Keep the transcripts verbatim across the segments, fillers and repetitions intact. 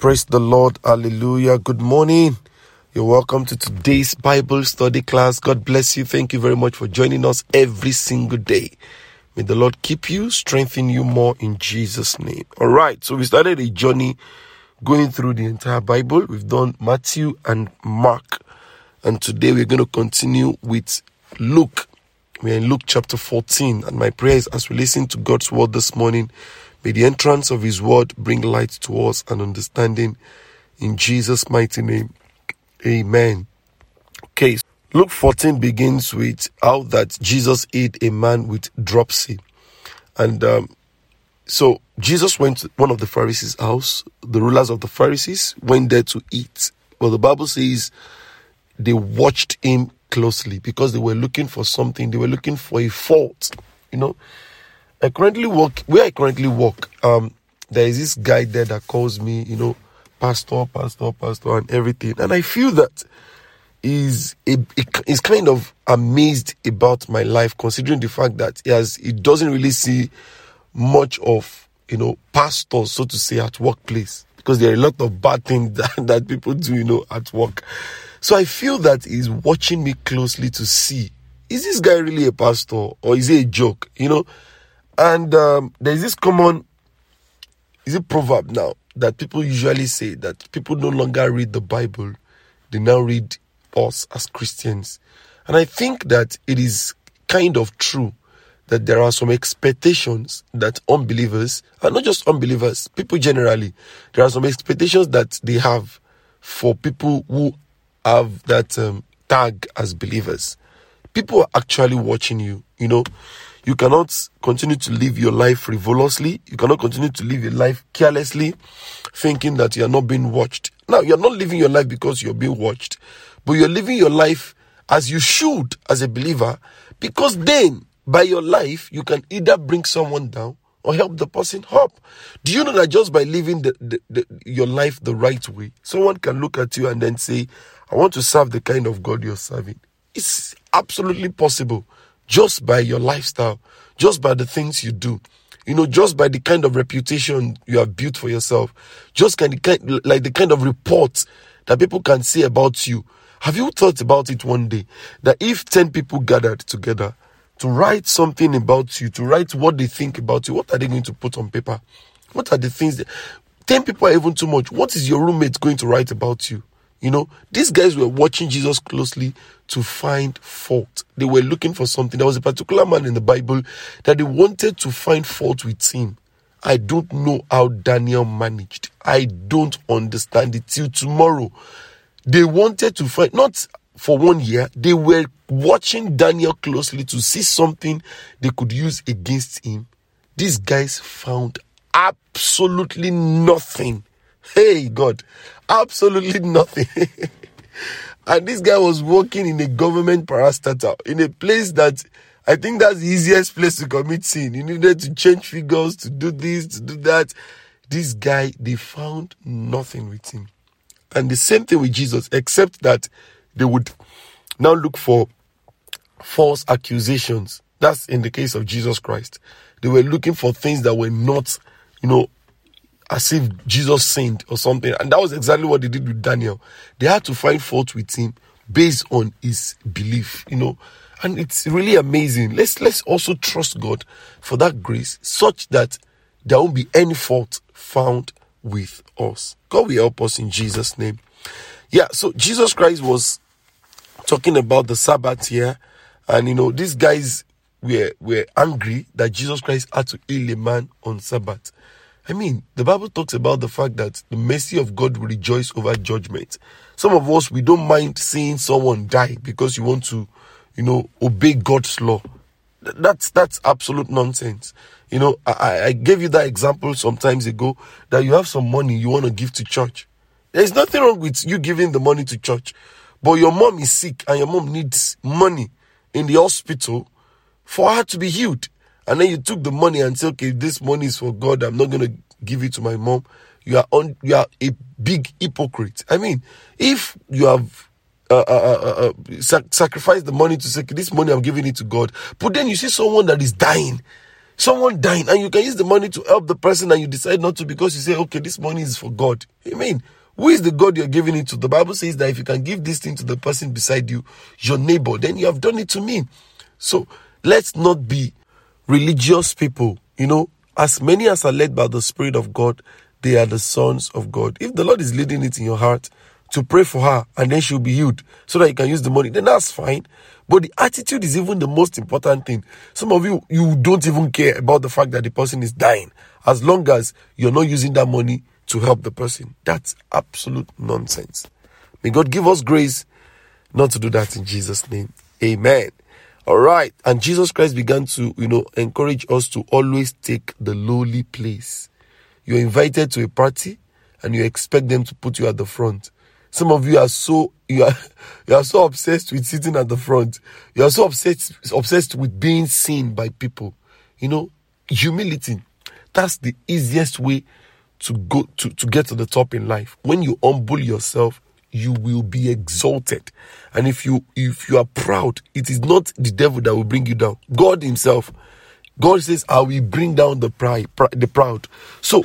Praise the Lord. Hallelujah. Good morning. You're welcome to today's Bible study class. God bless you. Thank you very much for joining us every single day. May the Lord keep you, strengthen you more in Jesus' name. All right. So we started a journey going through the entire Bible. We've done Matthew and Mark. And today we're going to continue with Luke. We're in Luke chapter fourteen. And my prayer is as we listen to God's word this morning, may the entrance of his word bring light to us and understanding in Jesus' mighty name. Amen. Okay, Luke fourteen begins with how that Jesus healed a man with dropsy. And um, so Jesus went to one of the Pharisees' house. The rulers of the Pharisees went there to eat. Well, the Bible says they watched him closely because they were looking for something. They were looking for a fault, you know. I currently work, where I currently work, um, there is this guy there that calls me, you know, pastor, pastor, pastor, and everything. And I feel that he's, a, he's kind of amazed about my life, considering the fact that he has, he doesn't really see much of, you know, pastors, so to say, at workplace. Because there are a lot of bad things that, that people do, you know, at work. So I feel that he's watching me closely to see, is this guy really a pastor or is he a joke, you know? And um, there's this common, is it proverb now, that people usually say that people no longer read the Bible, they now read us as Christians. And I think that it is kind of true that there are some expectations that unbelievers, and not just unbelievers, people generally, there are some expectations that they have for people who have that um, tag as believers. People are actually watching you, you know. You cannot continue to live your life frivolously. You cannot continue to live your life carelessly, thinking that you are not being watched. Now, you're not living your life because you're being watched, but you're living your life as you should as a believer, because then, by your life, you can either bring someone down or help the person up. Do you know that just by living the, the, the, your life the right way, someone can look at you and then say, I want to serve the kind of God you're serving? It's absolutely possible. Just by your lifestyle, just by the things you do, you know, just by the kind of reputation you have built for yourself, just kind of, kind, like the kind of reports that people can say about you. Have you thought about it one day that if ten people gathered together to write something about you, to write what they think about you, what are they going to put on paper? What are the things that ten people are even too much? What is your roommate going to write about you? You know, these guys were watching Jesus closely to find fault. They were looking for something. There was a particular man in the Bible that they wanted to find fault with him. I don't know how Daniel managed. I don't understand it till tomorrow. They wanted to find, not for one year, they were watching Daniel closely to see something they could use against him. These guys found absolutely nothing. Hey, God, absolutely nothing. And this guy was working in a government parastatal, in a place that I think that's the easiest place to commit sin. You needed to change figures, to do this, to do that. This guy, they found nothing with him. And the same thing with Jesus, except that they would now look for false accusations. That's in the case of Jesus Christ. They were looking for things that were not, you know, as if Jesus sinned or something. And that was exactly what they did with Daniel. They had to find fault with him based on his belief, you know. And it's really amazing. Let's let's also trust God for that grace, such that there won't be any fault found with us. God will help us in Jesus' name. Yeah, so Jesus Christ was talking about the Sabbath here. And, you know, these guys were, were angry that Jesus Christ had to heal a man on Sabbath. I mean, the Bible talks about the fact that the mercy of God will rejoice over judgment. Some of us, we don't mind seeing someone die because you want to, you know, obey God's law. That's that's absolute nonsense. You know, I, I gave you that example some times ago that you have some money you want to give to church. There's nothing wrong with you giving the money to church. But your mom is sick and your mom needs money in the hospital for her to be healed. And then you took the money and said, okay, this money is for God. I'm not going to give it to my mom. You are on. You are a big hypocrite. I mean, if you have uh, uh, uh, uh, sac- sacrificed the money to say, this money I'm giving it to God, but then you see someone that is dying, Someone dying, and you can use the money to help the person, and you decide not to because you say, okay, this money is for God. I mean, who is the God you're giving it to? The Bible says that if you can give this thing to the person beside you, your neighbor, then you have done it to me. So let's not be religious people. You know, as many as are led by the Spirit of God, they are the sons of God. If the Lord is leading it in your heart to pray for her and then she'll be healed so that you can use the money, then that's fine. But the attitude is even the most important thing. Some of you, you don't even care about the fact that the person is dying, as long as you're not using that money to help the person. That's absolute nonsense. May God give us grace not to do that in Jesus' name. Amen. All right. And Jesus Christ began to, you know, encourage us to always take the lowly place. You're invited to a party and you expect them to put you at the front. Some of you are so you are you are so obsessed with sitting at the front. You are so obsessed obsessed with being seen by people. You know, humility. That's the easiest way to go to, to get to the top in life. When you humble yourself, you will be exalted. And if you if you are proud, it is not the devil that will bring you down. God himself. God says, I will bring down the pride, the proud. So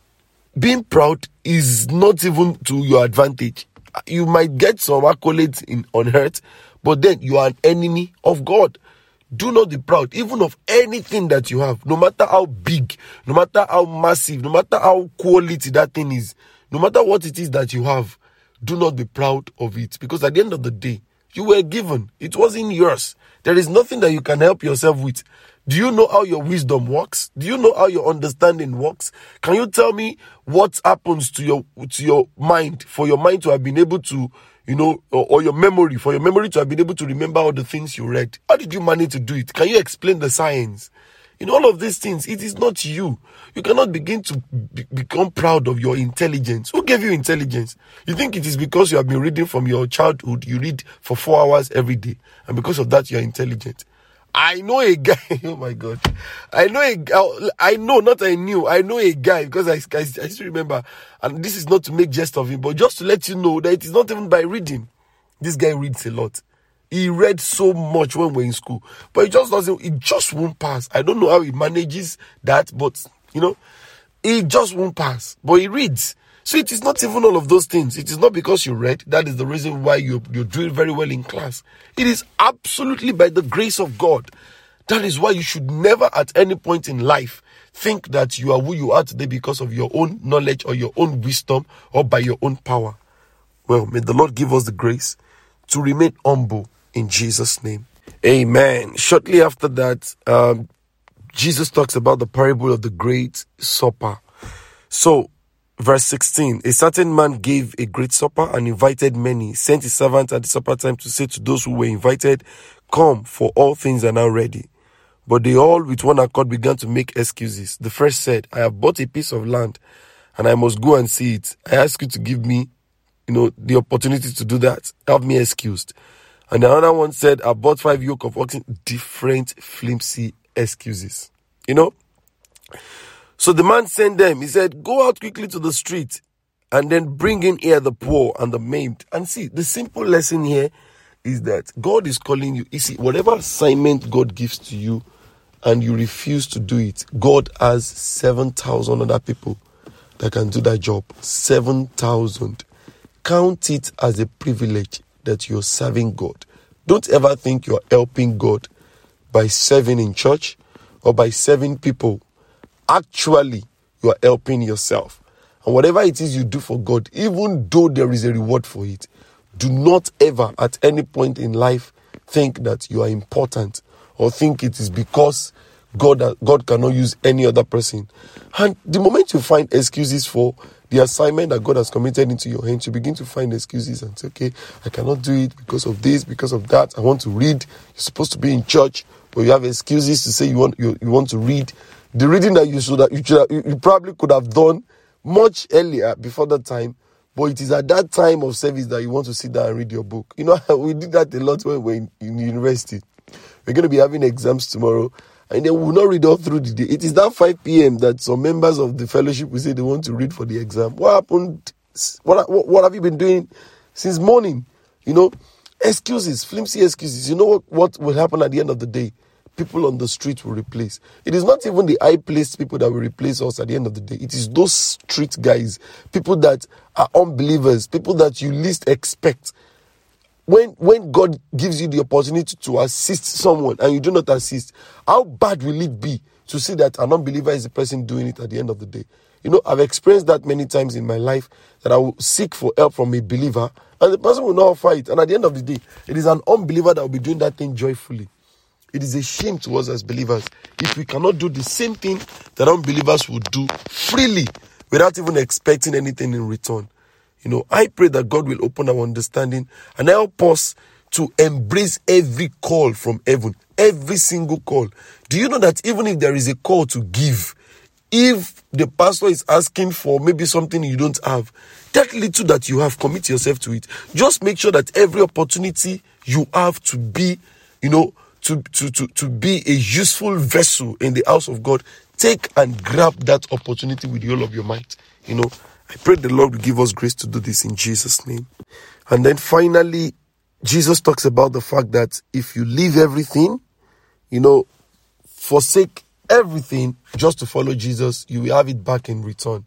being proud is not even to your advantage. You might get some accolades in on earth, but then you are an enemy of God. Do not be proud, even of anything that you have, no matter how big, no matter how massive, no matter how quality that thing is, no matter what it is that you have. Do not be proud of it, because at the end of the day, you were given. It wasn't yours. There is nothing that you can help yourself with. Do you know how your wisdom works? Do you know how your understanding works? Can you tell me what happens to your to your mind for your mind to have been able to, you know, or, or your memory, for your memory to have been able to remember all the things you read? How did you manage to do it? Can you explain the science? In all of these things, it is not you. You cannot begin to be- become proud of your intelligence. Who gave you intelligence? You think it is because you have been reading from your childhood, you read for four hours every day, and because of that, you're intelligent. I know a guy, oh my God. I know a guy, I know, not I knew, I know a guy, because I, I, I still remember, and this is not to make jest of him, but just to let you know that it is not even by reading. This guy reads a lot. He read so much when we were in school, but it just doesn't, it just won't pass. I don't know how he manages that, but, you know, it just won't pass, but he reads. So it is not even all of those things. It is not because you read. That is the reason why you, you're doing very well in class. It is absolutely by the grace of God. That is why you should never at any point in life think that you are who you are today because of your own knowledge or your own wisdom or by your own power. Well, may the Lord give us the grace to remain humble in Jesus' name. Amen. Shortly after that, um, Jesus talks about the parable of the great supper. So, verse sixteen, a certain man gave a great supper and invited many, sent his servant at the supper time to say to those who were invited, come, for all things are now ready. But they all with one accord began to make excuses. The first said, I have bought a piece of land and I must go and see it. I ask you to give me, you know, the opportunity to do that. Have me excused. And the other one said, I bought five yoke of oxen. Different flimsy excuses, you know. So the man sent them. He said, go out quickly to the street and then bring in here the poor and the maimed. And see, the simple lesson here is that God is calling you. You see, whatever assignment God gives to you and you refuse to do it, God has seven thousand other people that can do that job. seven thousand. Count it as a privilege that you're serving God. Don't ever think you're helping God by serving in church or by serving people. Actually, you are helping yourself. And whatever it is you do for God, even though there is a reward for it, do not ever at any point in life think that you are important or think it is because God, God cannot use any other person. And the moment you find excuses for the assignment that God has committed into your hands, you begin to find excuses and say, okay, I cannot do it because of this, because of that. I want to read. You're supposed to be in church, but you have excuses to say you want you, you want to read. The reading that you should have, you, should have, you probably could have done much earlier before that time, but it is at that time of service that you want to sit down and read your book. You know, we did that a lot when we were in, in university. We're going to be having exams tomorrow, and then we will not read all through the day. It is that five p.m. that some members of the fellowship will say they want to read for the exam. What happened? What, what, what have you been doing since morning? You know, excuses, flimsy excuses. You know what, what will happen at the end of the day? people on the street will replace. It is not even the high-placed people that will replace us at the end of the day. It is those street guys, people that are unbelievers, people that you least expect. When when God gives you the opportunity to assist someone and you do not assist, how bad will it be to see that an unbeliever is the person doing it at the end of the day? You know, I've experienced that many times in my life, that I will seek for help from a believer and the person will not offer it. And at the end of the day, it is an unbeliever that will be doing that thing joyfully. It is a shame to us as believers if we cannot do the same thing that unbelievers will do freely without even expecting anything in return. You know, I pray that God will open our understanding and help us to embrace every call from heaven, every single call. Do you know that even if there is a call to give, if the pastor is asking for maybe something you don't have, that little that you have, commit yourself to it. Just make sure that every opportunity you have to be, you know, to, to, to, to be a useful vessel in the house of God, take and grab that opportunity with the whole of your might. You know, I pray the Lord will give us grace to do this in Jesus' name. And then finally, Jesus talks about the fact that if you leave everything, you know, forsake everything just to follow Jesus, you will have it back in return.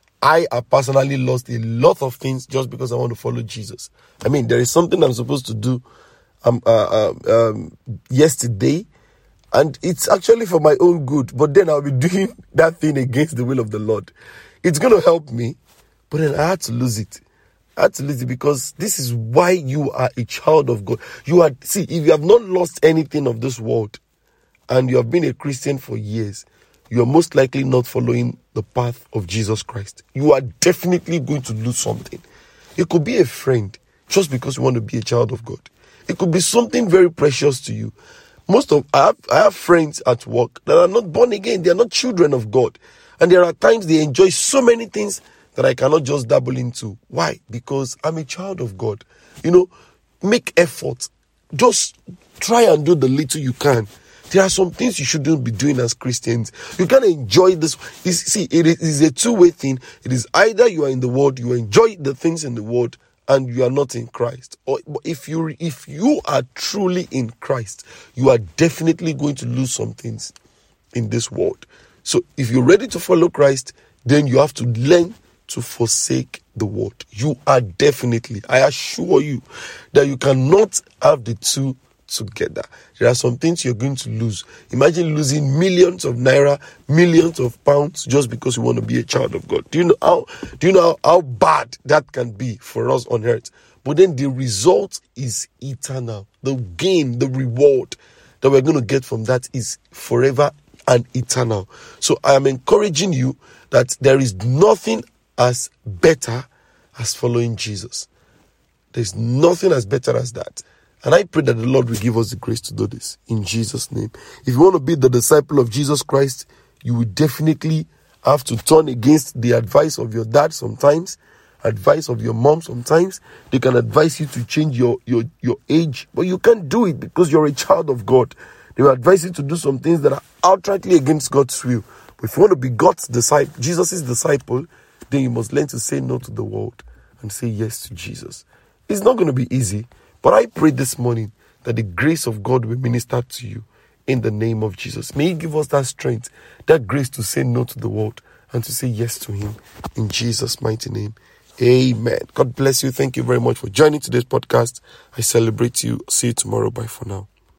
I have personally lost a lot of things just because I want to follow Jesus. I mean, there is something I'm supposed to do um, uh, uh, um, yesterday, and it's actually for my own good, but then I'll be doing that thing against the will of the Lord. It's going to help me, but then I had to lose it. I had to lose it because this is why you are a child of God. You are, see, if you have not lost anything of this world and you have been a Christian for years, you are most likely not following the path of Jesus Christ. You are definitely going to lose something. It could be a friend just because you want to be a child of God. It could be something very precious to you. Most of I have, I have friends at work that are not born again. They are not children of God. And there are times they enjoy so many things that I cannot just dabble into. Why? Because I'm a child of God. You know, make effort. Just try and do the little you can. There are some things you shouldn't be doing as Christians. You can't enjoy this. It's, see, it is a two-way thing. It is either you are in the world, you enjoy the things in the world, and you are not in Christ. Or if you if you are truly in Christ, you are definitely going to lose some things in this world. So if you're ready to follow Christ, then you have to learn to forsake the world. You are definitely, I assure you, that you cannot have the two together. There are some things you're going to lose. Imagine losing millions of naira, millions of pounds just because you want to be a child of God. Do you know how do you know how, how bad that can be for us on earth? But then the result is eternal. The gain, the reward that we're going to get from that is forever and eternal. So I am encouraging you that there is nothing as better as following Jesus. There's nothing as better as that. And I pray that the Lord will give us the grace to do this in Jesus' name. If you want to be the disciple of Jesus Christ, you will definitely have to turn against the advice of your dad sometimes, advice of your mom sometimes. They can advise you to change your, your, your age, but you can't do it because you're a child of God. They will advise you to do some things that are outrightly against God's will. But if you want to be God's disciple, Jesus' disciple, then you must learn to say no to the world and say yes to Jesus. It's not going to be easy, but I pray this morning that the grace of God will minister to you in the name of Jesus. May He give us that strength, that grace to say no to the world and to say yes to Him in Jesus' mighty name. Amen. God bless you. Thank you very much for joining today's podcast. I celebrate you. See you tomorrow. Bye for now.